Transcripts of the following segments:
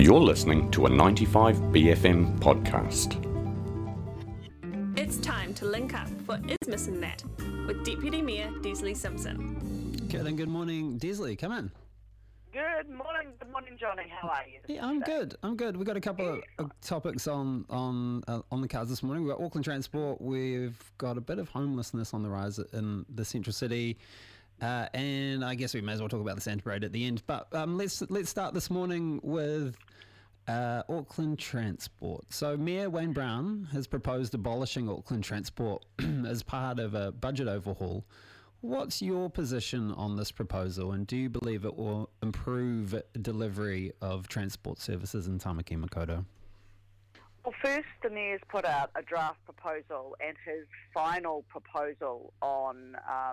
You're listening to a 95BFM podcast. It's time to link up for Is Missing That with Deputy Mayor Desley Simpson. Good morning, Desley. Come in. Good morning, Johnny. How are you? Yeah, I'm good. We've got a couple of topics on the cards this morning. We've got Auckland Transport. We've got a bit of homelessness on the rise in the central city. And I guess we may as well talk about the Santa Parade at the end. But let's start this morning with Auckland Transport. So Mayor Wayne Brown has proposed abolishing Auckland Transport as part of a budget overhaul. What's your position on this proposal, and do you believe it will improve delivery of transport services in Tamaki Makaurau? Well, first, the Mayor's put out a draft proposal, and his final proposal on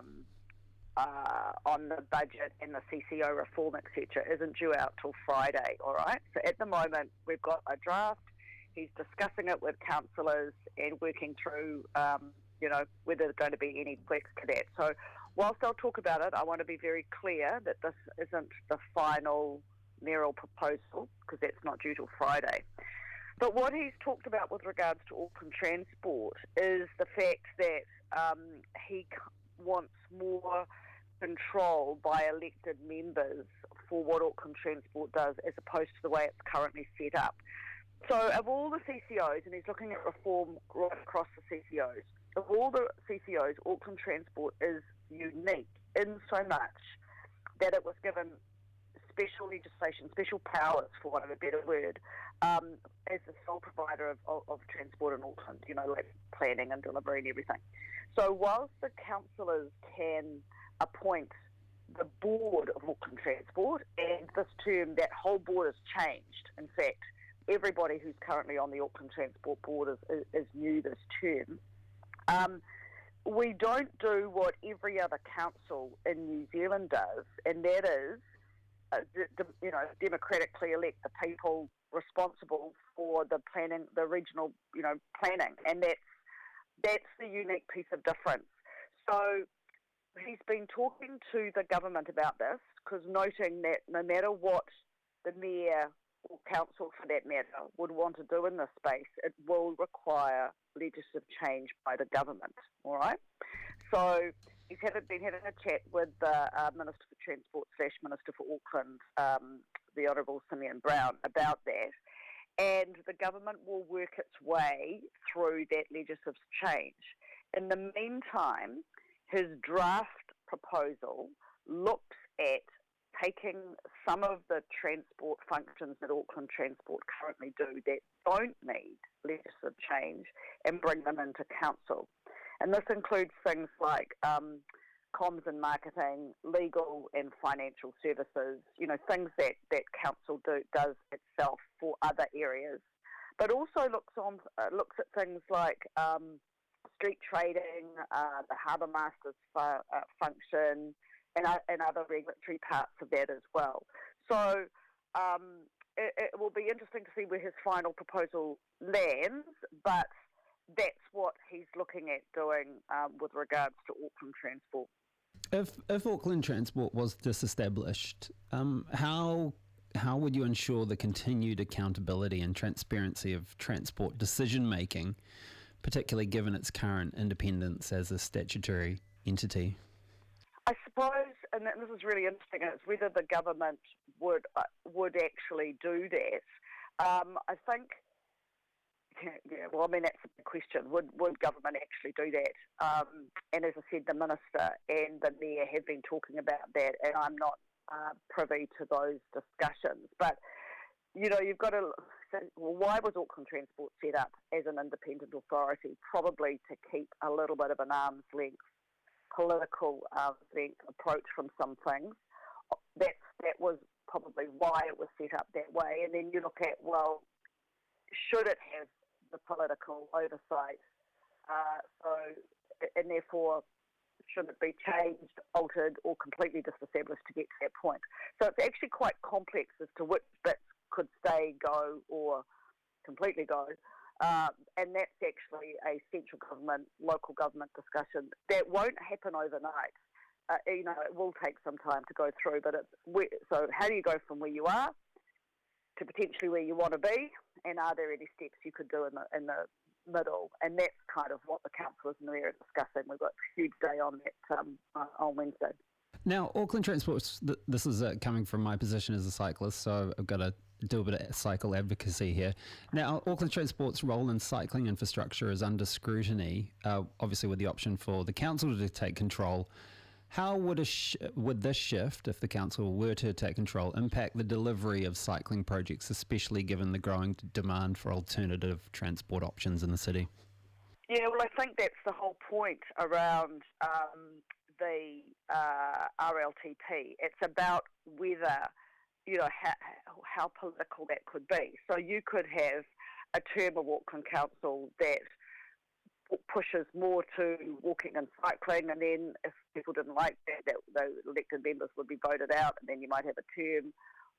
the budget and the CCO reform, etc., isn't due out till Friday, all right? So at the moment, we've got a draft. He's discussing it with councillors and working through, whether there's going to be any tweaks to that. So whilst I'll talk about it, I want to be very clear that this isn't the final mayoral proposal, because that's not due till Friday. But what he's talked about with regards to Auckland Transport is the fact that he wants more control by elected members for what Auckland Transport does, as opposed to the way it's currently set up. So of all the CCOs, and he's looking at reform right across the CCOs, of all the CCOs, Auckland Transport is unique in so much that it was given special legislation, special powers, for want of a better word, as the sole provider of transport in Auckland, like planning and delivery and everything. So whilst the councillors can appoint the board of Auckland Transport, and this term, that whole board has changed. In fact, everybody who's currently on the Auckland Transport board is new this term. We don't do what every other council in New Zealand does, and that is, democratically elect the people responsible for the planning, the regional, planning, and that's the unique piece of difference. So he's been talking to the government about this, because noting that no matter what the mayor or council, for that matter, would want to do in this space, it will require legislative change by the government, all right? So he's been having a chat with the Minister for Transport / Minister for Auckland, the Honourable Simeon Brown, about that, and the government will work its way through that legislative change. In the meantime, his draft proposal looks at taking some of the transport functions that Auckland Transport currently do that don't need legislative change and bring them into council. And this includes things like comms and marketing, legal and financial services, things that council does itself for other areas, but also looks at things like street trading, the harbour masters function, and other regulatory parts of that as well. So it will be interesting to see where his final proposal lands, but that's what he's looking at doing with regards to Auckland Transport. If Auckland Transport was disestablished, how would you ensure the continued accountability and transparency of transport decision making, particularly given its current independence as a statutory entity? I suppose, and this is really interesting, and it's whether the government would actually do that. I think, that's a big question. Would government actually do that? And as I said, the Minister and the Mayor have been talking about that, and I'm not privy to those discussions. But, you've got to say, well, why was Auckland Transport set up as an independent authority? Probably to keep a little bit of an arm's length, political length approach from some things. That was probably why it was set up that way. And then you look at, well, should it have the political oversight? And therefore, should it be changed, altered, or completely disestablished to get to that point? So it's actually quite complex as to which bits could stay, go, or completely go. And that's actually a central government, local government discussion that won't happen overnight. It will take some time to go through, but so how do you go from where you are to potentially where you want to be, and are there any steps you could do in the middle? And that's kind of what the council is in there discussing. We've got a huge day on that on Wednesday. Now, Auckland Transport, this is coming from my position as a cyclist, so I've got to do a bit of cycle advocacy here. Now, Auckland Transport's role in cycling infrastructure is under scrutiny, obviously with the option for the council to take control. How would this shift, if the council were to take control, impact the delivery of cycling projects, especially given the growing demand for alternative transport options in the city? Yeah, well, I think that's the whole point around the RLTP. It's about whether, how political that could be. So you could have a term of Auckland Council that pushes more to walking and cycling, and then if people didn't like that, those elected members would be voted out, and then you might have a term,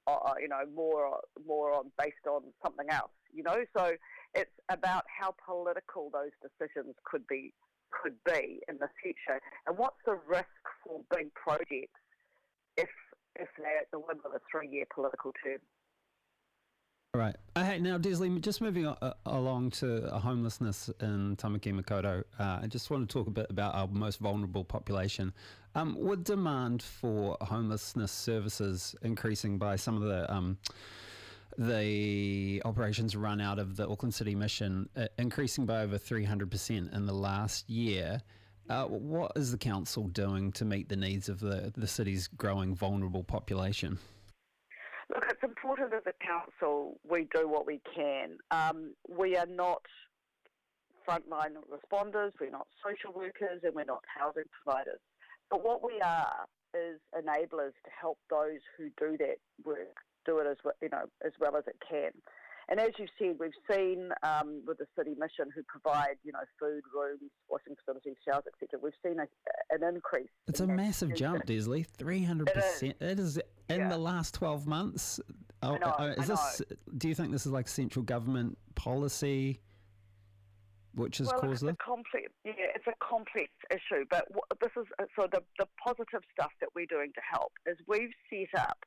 more on based on something else. So it's about how political those decisions could be in the future, and what's the risk for big projects if they're at the whim of a 3-year political term. Right. Hey, now, Desley, just moving along to homelessness in Tamaki Makaurau, I just want to talk a bit about our most vulnerable population. With demand for homelessness services increasing by some of the operations run out of the Auckland City Mission, increasing by over 300% in the last year, what is the council doing to meet the needs of the city's growing vulnerable population? Look, it's important as a council we do what we can. We are not frontline responders, we're not social workers, and we're not housing providers. But what we are is enablers to help those who do that work do it as well as it can. And as you said, we've seen with the City Mission, who provide food, rooms, washing facilities, showers, etc. We've seen an increase. It's a massive jump, Desley. 300%. It is in the last 12 months. I know. Do you think this is like central government policy, which has caused it? It's a complex issue. But this is the positive stuff that we're doing to help is we've set up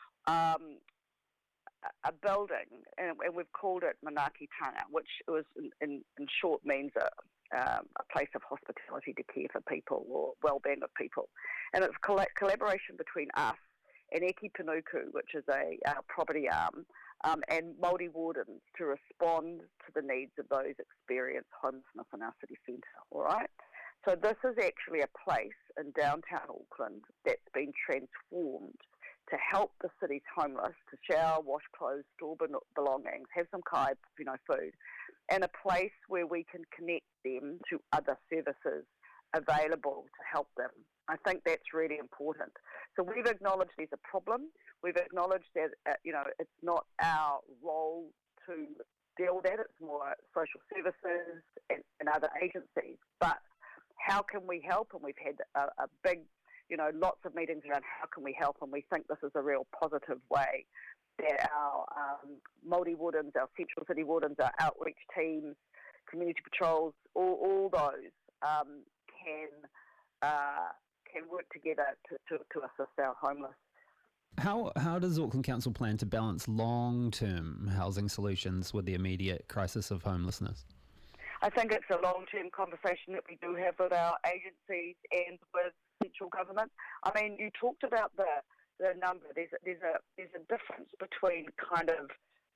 a building, and we've called it Manaaki Tanga, which was in short means a place of hospitality to care for people or well-being of people. And it's collaboration between us and Eki Panuku, which is our property arm, and Māori wardens to respond to the needs of those experiencing homelessness in our city centre, all right? So this is actually a place in downtown Auckland that's been transformed to help the city's homeless to shower, wash clothes, store belongings, have some kai, food, and a place where we can connect them to other services available to help them. I think that's really important. So we've acknowledged there's a problem. We've acknowledged that it's not our role to deal with that. It's more social services and other agencies. But how can we help? And we've had a big lots of meetings around how can we help, and we think this is a real positive way that our Māori wardens, our central city wardens, our outreach teams, community patrols, all those can work together to assist our homeless. How does Auckland Council plan to balance long-term housing solutions with the immediate crisis of homelessness? I think it's a long-term conversation that we do have with our agencies and with central government. I mean, you talked about the number. There's a difference between kind of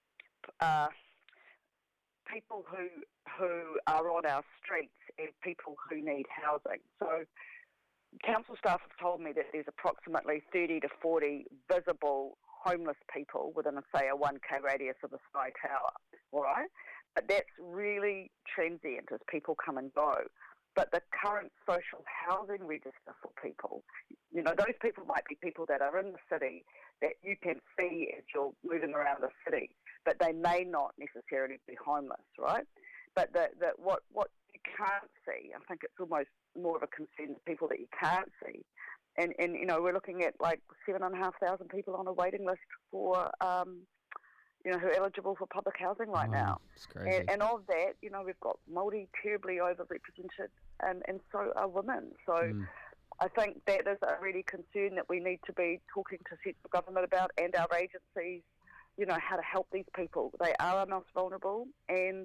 people who are on our streets and people who need housing. So council staff have told me that there's approximately 30 to 40 visible homeless people within, say, a 1K radius of the Sky Tower, all right? But that's really transient as people come and go. But the current social housing register for people, those people might be people that are in the city that you can see as you're moving around the city, but they may not necessarily be homeless, right? But what you can't see, I think it's almost more of a concern to people that you can't see. And we're looking at like 7,500 people on a waiting list for who are eligible for public housing right now. It's crazy. And of that, we've got Māori terribly overrepresented, and so are women. So I think that is a really concern that we need to be talking to central government about and our agencies how to help these people. They are our most vulnerable, and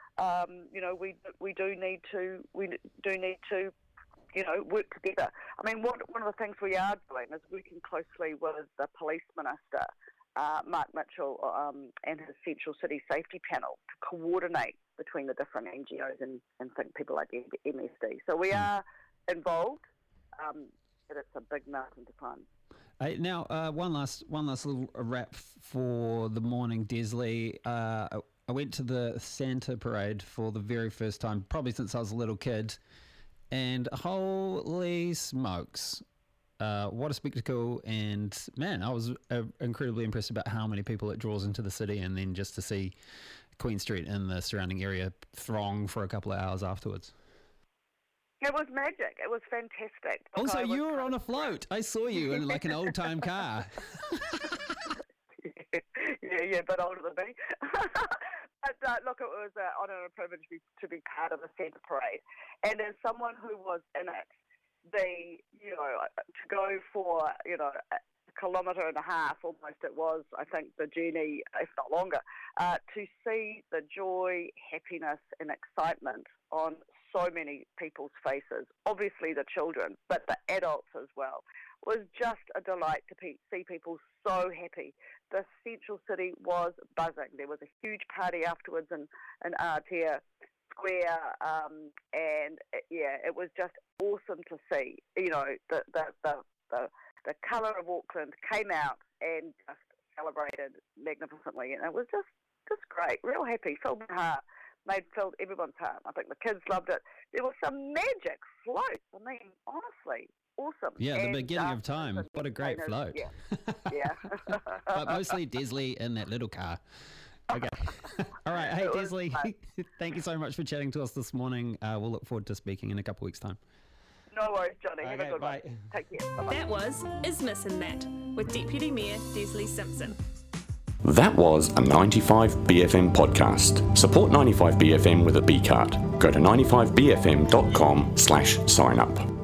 we do need to work together. I mean, one of the things we are doing is working closely with the Police Minister, Mark Mitchell, and his Central City Safety Panel to coordinate between the different NGOs and think people like the MSD. So we are involved, but it's a big mountain to climb. Now, one last little wrap for the morning, Desley. I went to the Santa Parade for the very first time, probably since I was a little kid, and holy smokes, what a spectacle. And man, I was incredibly impressed about how many people it draws into the city, and then just to see Queen Street and the surrounding area throng for a couple of hours afterwards. It was magic. It was fantastic. Also, you were on a float. I saw you in like an old-time car. yeah, a bit older than me. But look, it was an honour and a privilege to be part of the Santa Parade. And as someone who was in it, to go for, a kilometre and a half, almost it was, I think, the journey, if not longer, to see the joy, happiness and excitement on so many people's faces, obviously the children, but the adults as well, was just a delight to see people so happy. The Central City was buzzing. There was a huge party afterwards in Aotea Square, and it was just awesome to see. The colour of Auckland came out and just celebrated magnificently, and it was just great. Real happy, filled my heart. Filled everyone's heart. I think the kids loved it. There was some magic floats. I mean, honestly, awesome. Yeah, the beginning of time. What a great float. Yeah. But mostly Desley in that little car. Okay. All right. Hey, Desley, thank you so much for chatting to us this morning. We'll look forward to speaking in a couple of weeks' time. No worries, Johnny. Okay, have a good bye. one. Take care. Bye-bye. That was Isthmus and That with Deputy Mayor Desley Simpson. That was a 95BFM podcast. Support 95BFM with a B card. Go to 95bfm.com/sign up.